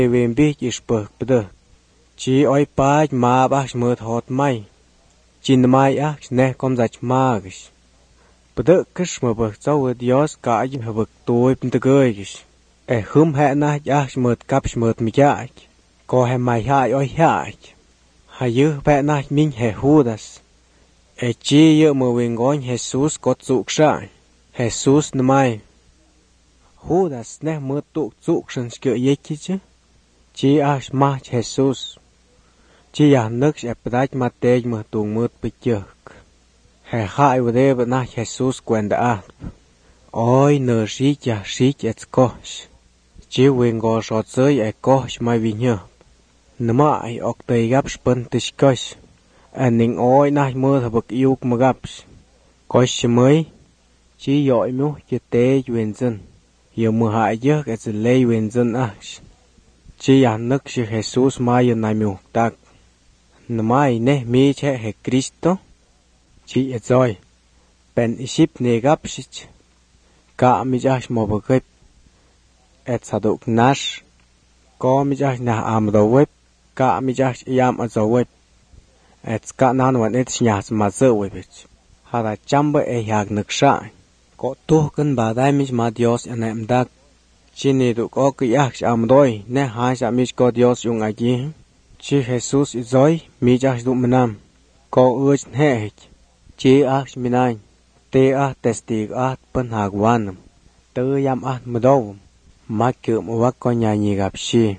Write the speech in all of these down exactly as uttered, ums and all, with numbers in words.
Vem biết is bực bực. Chỉ oi pa ma bác mượt hot mai. Chin mai ác nè com dach magis. Bực kış mơ bực cháu Dios cả những bực tôi bực gửi. E hum hẹ na ác mượt cắp mượt mi chạc. Có hè mai hại oi hại. Hay yu vẹ na mình hè Judas. E chi yu mơ vinh gõi Jesus có tsuk sai. Jesus nè mai. Judas nè mơ tụ tsuk sân skựa yết chứ. Chi ác ma Jesus. Chi ya nước sẽ bạch mà tê mơ tùng mơ bịch chược. Hè hại vô đê bật na Jesus quen đã áp. Ôi nơ sĩ chà sĩ chà có. Chi vinh gõ sọt giới ai có mai vì nhờ. Nơ mãi ọc tây gắp spân tích có. Anh ninh ôi na mơ thà bực yêu mà gắp. Có xe mới. Chi dõi mưu chì tê vinh dân. Yêu mơ hại giấc ai dì lê vinh dân ác. Chi ya nước sĩ Jesus mai yêu nai mưu tạc. Nơ mãi nè mi chè hệ Cristo. Chi et rồi. Ben ship ne gắp xích. Cả mi chach mô bực gếp. Et saduk nash. Có mi chach na am đồ web. Cả mi chach yam a dô web. Et ska nanวันet nhas ma dơ web. Hara chamba e hạc nực sại. Có tu cân bà đai mi ma Dios en em dak. Chi ne du có kì ác am đôi. Ne hai sa mi có Dios yung ai chi. Chi Jesus et rồi. Mi chach du menam. Có ước hệ. Chi ác minay. Te ác testig ác pen hạc vanam. Tơ yam ác mơ đâu. Mắc cựm vắc có nhà nhì gặp chi.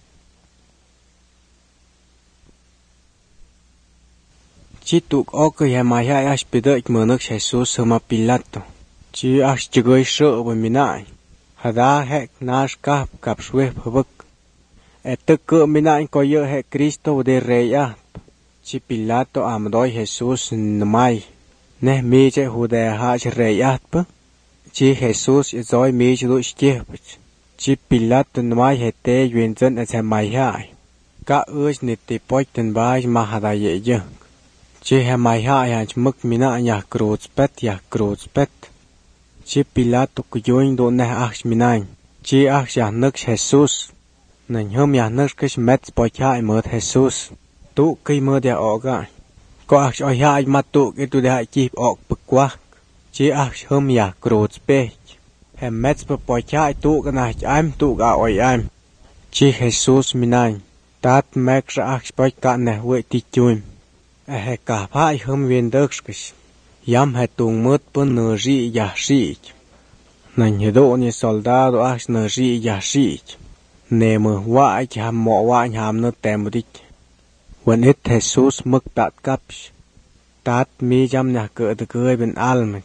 Chi tục ổ cơ hề mai hai ác bị đợi mơ nước Jesus sơ mà Pilato. Chi ác chỉ gây sợ bởi mình ai. Hà đá hẹt nаш cáp cặp xuê phơ bức. Ê tức cơ mình ai có dơ hệ Cristo đề rê ác. Chi Pilato ám đôi Jesus nơ mai. Nè mi chế hù đề hạ chế rê ác bức. Chi Jesus ít dõi mi chế đuổi chế bức. Chi Pilato nơ mai hệ tê duyên dân ở chế mai hại. Cả ước nị tì bói tên bài mà hà đá dễ dâng. Chi hệ mai hại hàn chế mực mina nhạc kruz pet nhạc kruz pet. Chi Pilato cứ duyên đô nè ác minay. Chi ác nhạc nước Jesus. Nên hôm nhạc nước cái mét bói hại mớt Jesus. Tụ cây mơ đẻ ổ gãi. Có ác oi hại mà tụ cái tụ đẻ hại chịp ọc bực quá. Chi ác hôm nhạc kruz pet. Hè mét bói hại tụ cái này em tụ gạo oi em. Chi Jesus minay. Tát mẹc ra ác bói cả nè vợi tì chùm. Ê hè cả phai hôm viên đớc skis. Yam hè tung mớt bớn nơ rị yà rị. Nên hệ độ như soldado ác nơ rị yà rị. Nè mơ vãi chì hàm mọ vãi hàm nơ tèm đích. Vẫn ít Jesus mực tát cắp. Tát mi chăm nhà cỡ từ cười bên almach.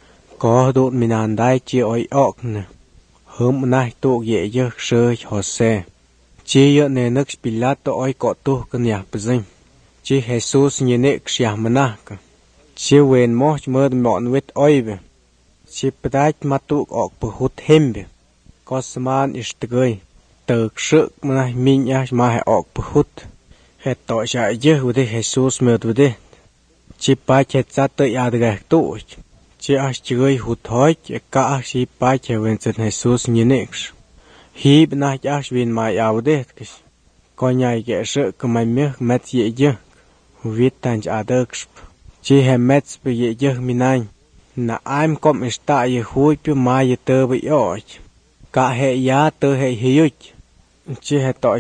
Có đốt mình hàn đai chi oi ọc nè. Hôm nay tụ dễ dơ sơ hồ xe. Chi yợ nè nức Pilato oi cọ tu cân nhạc bà dinh. Chi Jesus như nệ xìa mà nạc. Chi vên mô mơ mọn vết oi bè. Chi bạch mà tụ ọc bà hút thêm bè. Có sman is tờ gơi. Tờ sự mà này mình ác mà hãy ọc bà hút. Hết tội chạy dơ vô đê Jesus mơ vô đê. Chi bạch hết ra tợi ạc gạch tụ. Chi ác chơi hút hói. Cả ác chi bạch hết vên dân Jesus như nệ. Hi bên ác ác vên mai ảo đê. Có nhai ghé sợ cơ mai mếc mét dễ dơ. Viết tàn trả đợt. Chi hề mét bởi dễ dơ mình anh. Nà em công ist tạ dễ húi bởi mai dễ tơ bởi ỏi. Cả hệ giá tơ hệ hí ích. Chi hề tội